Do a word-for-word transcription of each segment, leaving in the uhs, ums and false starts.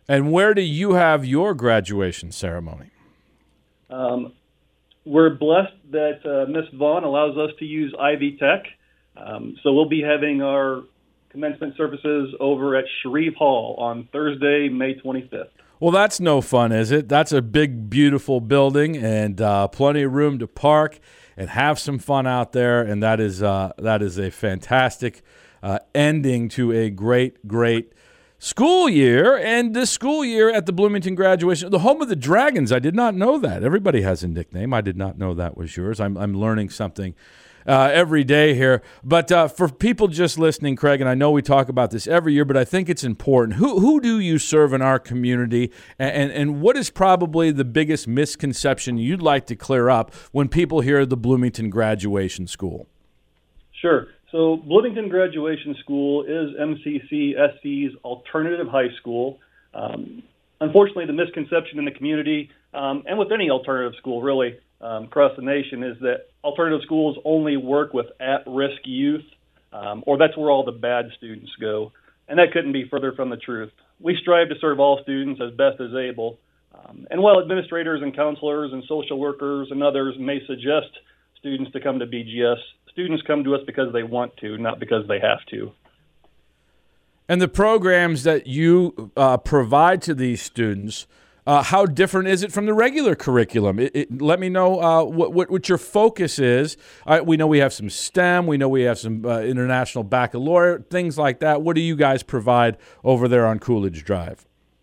And where do you have your graduation ceremony? Um, we're blessed that uh, Miss Vaughn allows us to use Ivy Tech. Um, so we'll be having our commencement services over at Shreve Hall on Thursday, May twenty-fifth. Well, that's no fun, is it? That's a big, beautiful building and uh, plenty of room to park and have some fun out there. And that is uh, that is a fantastic uh, ending to a great, great school year. And this school year at the Bloomington graduation, the home of the Dragons. I did not know that. Everybody has a nickname. I did not know that was yours. I'm I'm learning something Uh, every day here. But uh, for people just listening, Craig, and I know we talk about this every year, but I think it's important. Who who do you serve in our community, and, and, and what is probably the biggest misconception you'd like to clear up when people hear the Bloomington Graduation School? Sure. So Bloomington Graduation School is M C C S C's alternative high school. Um, unfortunately, the misconception in the community, um, and with any alternative school really, Um, across the nation, is that alternative schools only work with at-risk youth, um, or that's where all the bad students go. And that couldn't be further from the truth. We strive to serve all students as best as able. Um, and while administrators and counselors and social workers and others may suggest students to come to B G S, students come to us because they want to, not because they have to. And the programs that you uh, provide to these students, Uh, how different is it from the regular curriculum? It, it, let me know uh, what, what what your focus is. Uh, we know we have some STEM. We know we have some uh, international baccalaureate, things like that. What do you guys provide over there on Coolidge Drive?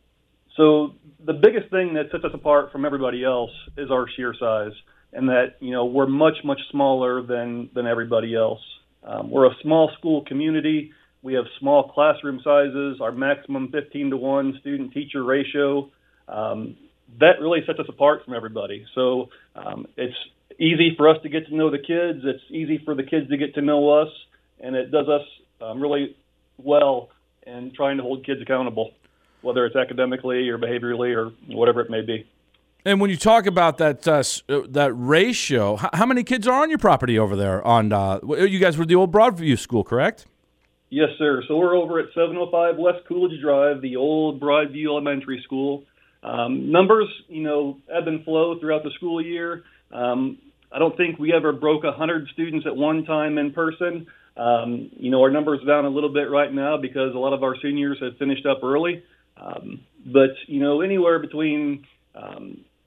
So the biggest thing that sets us apart from everybody else is our sheer size, and that, you know, we're much, much smaller than, than everybody else. Um, we're a small school community. We have small classroom sizes, our maximum fifteen to one student-teacher ratio. Um, that really sets us apart from everybody. So um, it's easy for us to get to know the kids. It's easy for the kids to get to know us, and it does us um, really well in trying to hold kids accountable, whether it's academically or behaviorally or whatever it may be. And when you talk about that uh, that ratio, how, how many kids are on your property over there? On uh, you guys were the old Broadview School, correct? Yes, sir. So we're over at seven oh five West Coolidge Drive, the old Broadview Elementary School. Um, numbers, you know, ebb and flow throughout the school year. Um, I don't think we ever broke one hundred students at one time in person. Um, you know, our number's down a little bit right now because a lot of our seniors have finished up early. Um, but, you know, anywhere between um,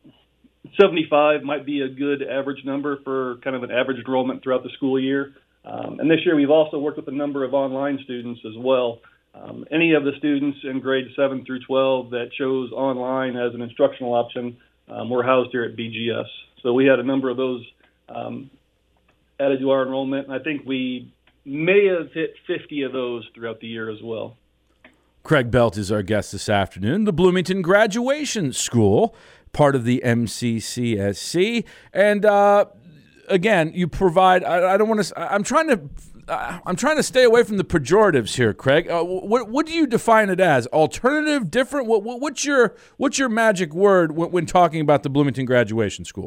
seventy-five might be a good average number for kind of an average enrollment throughout the school year. Um, and this year we've also worked with a number of online students as well. Um, any of the students in grades seven through twelve that chose online as an instructional option um, were housed here at B G S. So we had a number of those um, added to our enrollment, and I think we may have hit fifty of those throughout the year as well. Craig Belt is our guest this afternoon. The Bloomington Graduation School, part of the M C C S C. And uh, again, you provide, I, I don't want to, I'm trying to, Uh, I'm trying to stay away from the pejoratives here, Craig. Uh, what what do you define it as? Alternative, different? What, what what's your what's your magic word when, when talking about the Bloomington Graduation School?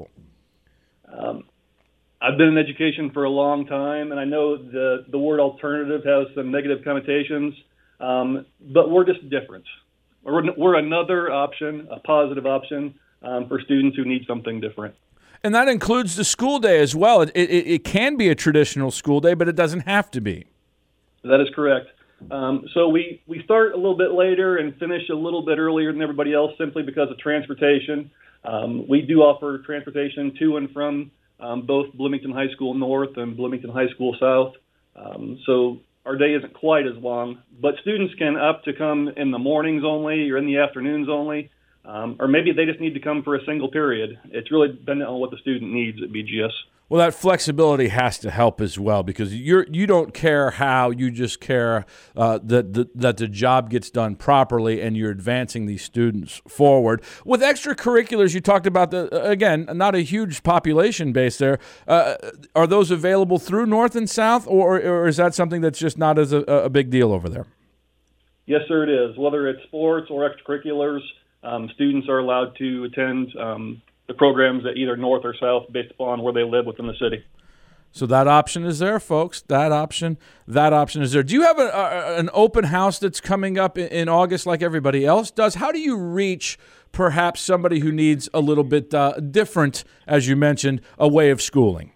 Um, I've been in education for a long time, and I know the the word alternative has some negative connotations, um, but we're just different. We're we're another option, a positive option um, for students who need something different. And that includes the school day as well. It, it, it can be a traditional school day, but it doesn't have to be. That is correct. Um, so we, we start a little bit later and finish a little bit earlier than everybody else simply because of transportation. Um, we do offer transportation to and from um, both Bloomington High School North and Bloomington High School South. Um, so our day isn't quite as long, but students can opt to come in the mornings only or in the afternoons only. Um, or maybe they just need to come for a single period. It's really dependent on what the student needs at B G S. Well, that flexibility has to help as well because you're you don't care how, you just care uh, that the, that the job gets done properly and you're advancing these students forward. With extracurriculars, you talked about the again not a huge population base there. Uh, are those available through North and South, or or is that something that's just not as a, a big deal over there? Yes, sir, it is. Whether it's sports or extracurriculars. Um, students are allowed to attend um, the programs at either North or South based upon where they live within the city. So that option is there, folks. That option, that option is there. Do you have a, a, an open house that's coming up in, in August like everybody else does? How do you reach perhaps somebody who needs a little bit uh, different, as you mentioned, a way of schooling?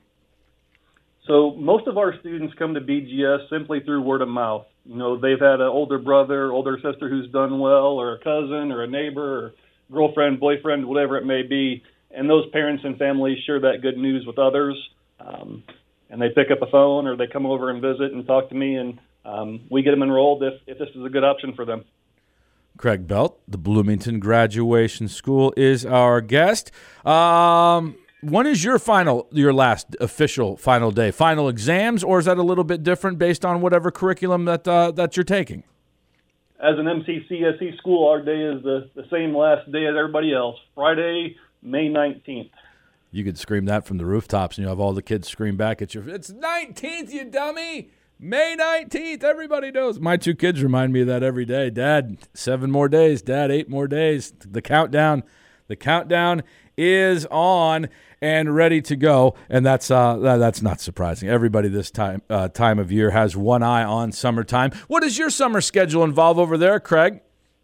So most of our students come to B G S simply through word of mouth. You know, they've had an older brother, older sister who's done well, or a cousin, or a neighbor, or girlfriend, boyfriend, whatever it may be, and those parents and families share that good news with others. Um, and they pick up a phone or they come over and visit and talk to me, and um, we get them enrolled if, if this is a good option for them. Craig Belt, the Bloomington Graduation School, is our guest. Um, when is your final, your last official final day? Final exams, or is that a little bit different based on whatever curriculum that uh, that you're taking? As an M C C S E school, our day is the, the same last day as everybody else, Friday, May nineteenth. You could scream that from the rooftops, and you have all the kids scream back at you. It's nineteenth, you dummy! May nineteenth, everybody knows. My two kids remind me of that every day. Dad, seven more days. Dad, eight more days. The countdown, the countdown is on and ready to go, and that's uh, that's not surprising. Everybody this time uh, time of year has one eye on summertime. What does your summer schedule involve over there, Craig?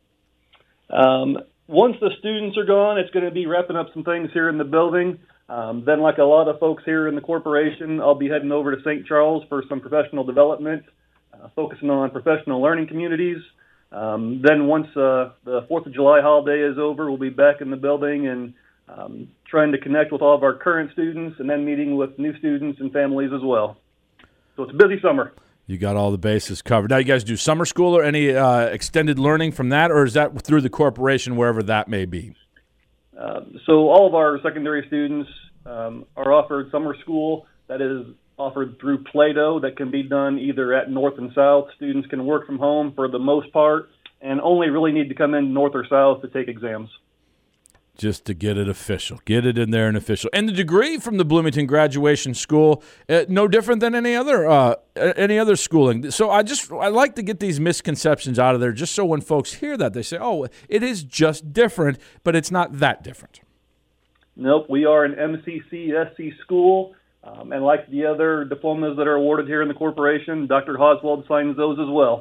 Um, once the students are gone, it's going to be wrapping up some things here in the building. Um, then, like a lot of folks here in the corporation, I'll be heading over to Saint Charles for some professional development, uh, focusing on professional learning communities. Um, then once uh, the fourth of July holiday is over, we'll be back in the building and um, trying to connect with all of our current students, and then meeting with new students and families as well. So it's a busy summer. You got all the bases covered. Now, you guys do summer school or any uh, extended learning from that, or is that through the corporation, wherever that may be? Uh, so all of our secondary students um, are offered summer school that is offered through Plato, that can be done either at North and South. Students can work from home for the most part and only really need to come in North or South to take exams. Just to get it official. Get it in there and official. And the degree from the Bloomington Graduation School, uh, no different than any other uh, any other schooling. So I just I like to get these misconceptions out of there, just so when folks hear that, they say, oh, it is just different, but it's not that different. Nope, we are an M C C S C school. Um, and like the other diplomas that are awarded here in the corporation, Doctor Oswald signs those as well.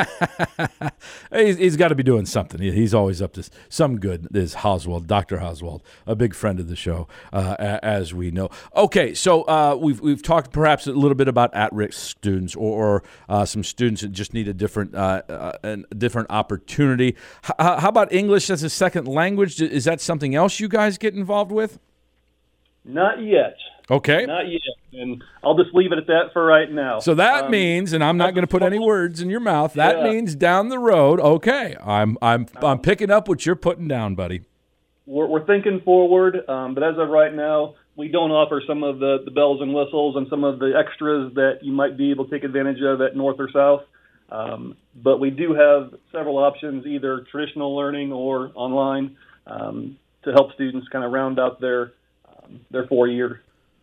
he's, he's got to be doing something. He, he's always up to some good. Is Oswald, Doctor Oswald, a big friend of the show, uh, as we know. Okay, so uh, we've we've talked perhaps a little bit about at-risk students, or, or uh, some students that just need a different uh, uh, a different opportunity. H- how about English as a second language? Is that something else you guys get involved with? Not yet. Okay. Not yet, and I'll just leave it at that for right now. So that um, means, and I'm not going to put any words in your mouth, that yeah. means down the road, okay, I'm I'm I'm picking up what you're putting down, buddy. We're, we're thinking forward, um, but as of right now, we don't offer some of the, the bells and whistles and some of the extras that you might be able to take advantage of at North or South. Um, but we do have several options, either traditional learning or online, um, to help students kind of round out their um, their four-year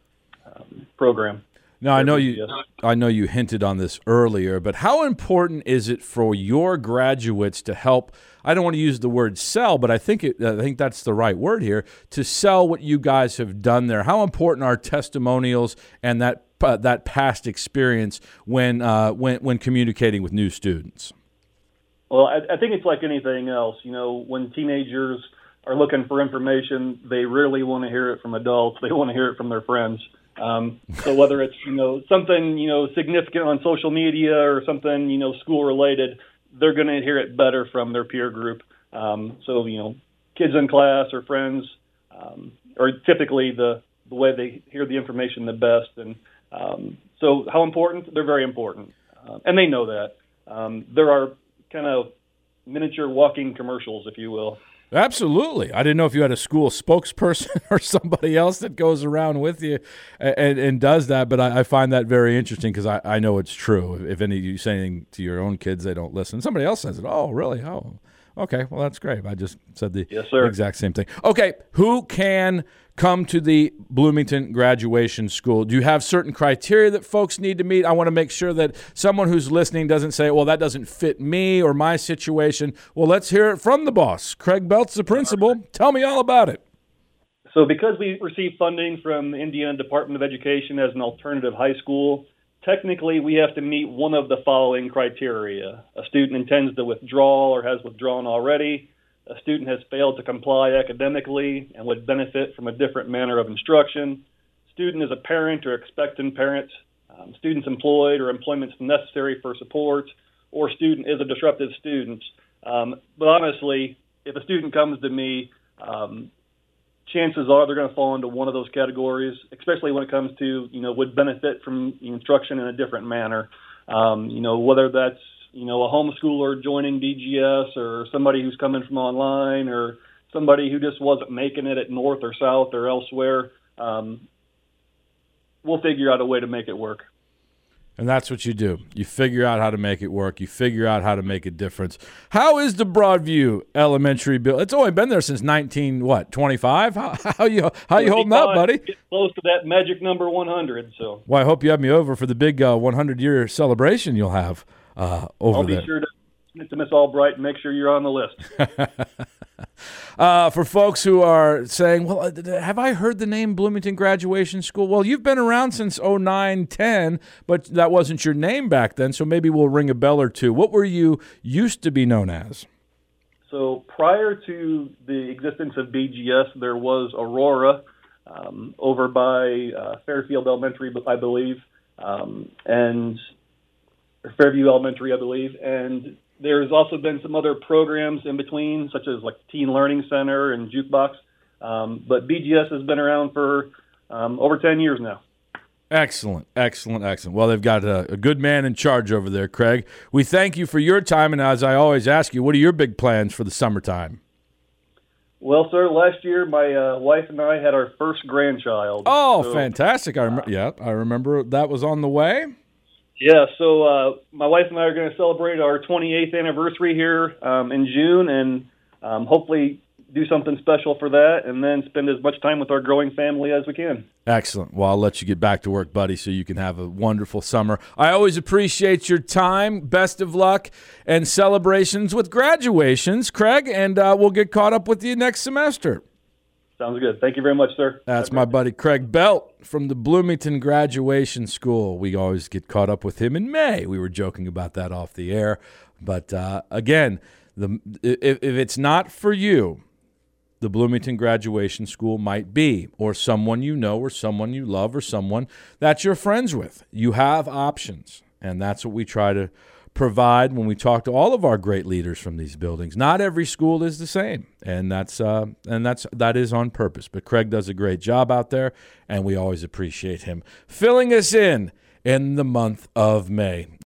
um, program. Now, I know you I know you hinted on this earlier, but how important is it for your graduates to help, I don't want to use the word sell, but I think it, I think that's the right word here, to sell what you guys have done there? How important are testimonials and that uh, that past experience when uh, when when communicating with new students? Well, I, I think it's like anything else. You know, when teenagers are looking for information, they rarely want to hear it from adults. They want to hear it from their friends. Um, so whether it's, you know, something, you know, significant on social media or something, you know, school related, they're going to hear it better from their peer group. Um, so, you know, kids in class or friends um, are typically the, the way they hear the information the best. And um, so how important? They're very important. Uh, and they know that. Um, there are kind of miniature walking commercials, if you will. Absolutely. I didn't know if you had a school spokesperson or somebody else that goes around with you and, and does that, but I, I find that very interesting because I, I know it's true. If any of you say anything to your own kids, they don't listen. Somebody else says it. Oh, really? Oh, okay. Well, that's great. I just said the yes, sir. exact same thing. Okay, who can come to the Bloomington Graduation School? Do you have certain criteria that folks need to meet? I want to make sure that someone who's listening doesn't say, well, that doesn't fit me or my situation. Well, let's hear it from the boss. Craig Belt's the principal. Tell me all about it. So because we receive funding from the Indiana Department of Education as an alternative high school, technically we have to meet one of the following criteria. A student intends to withdraw or has withdrawn already. A student has failed to comply academically and would benefit from a different manner of instruction. Student is a parent or expectant parent. Um, student's employed or employment's necessary for support, or student is a disruptive student. Um, but honestly, if a student comes to me, um, chances are they're going to fall into one of those categories, especially when it comes to, you know, would benefit from instruction in a different manner. Um, you know, whether that's, you know, a homeschooler joining B G S or somebody who's coming from online or somebody who just wasn't making it at North or South or elsewhere. Um, we'll figure out a way to make it work. And that's what you do. You figure out how to make it work. You figure out how to make a difference. How is the Broadview Elementary build? It's only been there since nineteen what twenty-five. How, how you how you holding up, buddy? Get close to that magic number one hundred. So. Well, I hope you have me over for the big uh, one hundred year celebration you'll have uh, over I'll be there. sure to to Miss Albright and make sure you're on the list. uh, for folks who are saying, well, have I heard the name Bloomington Graduation School? Well, you've been around since oh nine ten, but that wasn't your name back then, so maybe we'll ring a bell or two. What were you used to be known as? So prior to the existence of B G S, there was Aurora um, over by uh, Fairfield Elementary, I believe, um, and or Fairview Elementary, I believe, and there's also been some other programs in between, such as like Teen Learning Center and Jukebox. Um, but B G S has been around for um, over ten years now. Excellent, excellent, excellent. Well, they've got a, a good man in charge over there, Craig. We thank you for your time, and as I always ask you, what are your big plans for the summertime? Well, sir, last year my uh, wife and I had our first grandchild. Oh, so, fantastic. I rem- yeah, I remember that was on the way. Yeah, so uh, my wife and I are going to celebrate our twenty-eighth anniversary here um, in June, and um, hopefully do something special for that, and then spend as much time with our growing family as we can. Excellent. Well, I'll let you get back to work, buddy, so you can have a wonderful summer. I always appreciate your time. Best of luck and celebrations with graduations, Craig, and uh, we'll get caught up with you next semester. Sounds good. Thank you very much, sir. That's my buddy Craig Belt from the Bloomington Graduation School. We always get caught up with him in May. We were joking about that off the air. But, uh, again, the if, if it's not for you, the Bloomington Graduation School might be, or someone you know or someone you love or someone that you're friends with. You have options, and that's what we try to provide when we talk to all of our great leaders from these buildings. Not every school is the same, and that's uh, and that's that is on purpose. But Craig does a great job out there, and we always appreciate him filling us in in the month of May.